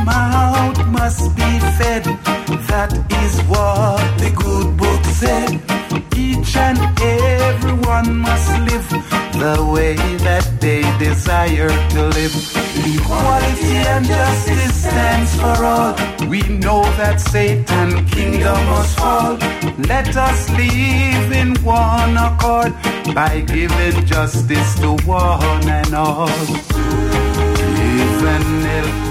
mouth must be fed. That is what the good book said. Each and everyone must live the way that they desire to live. Equality and justice stands for all. We know that Satan's kingdom must fall. Let us live in one accord by giving justice to one and all. Live and help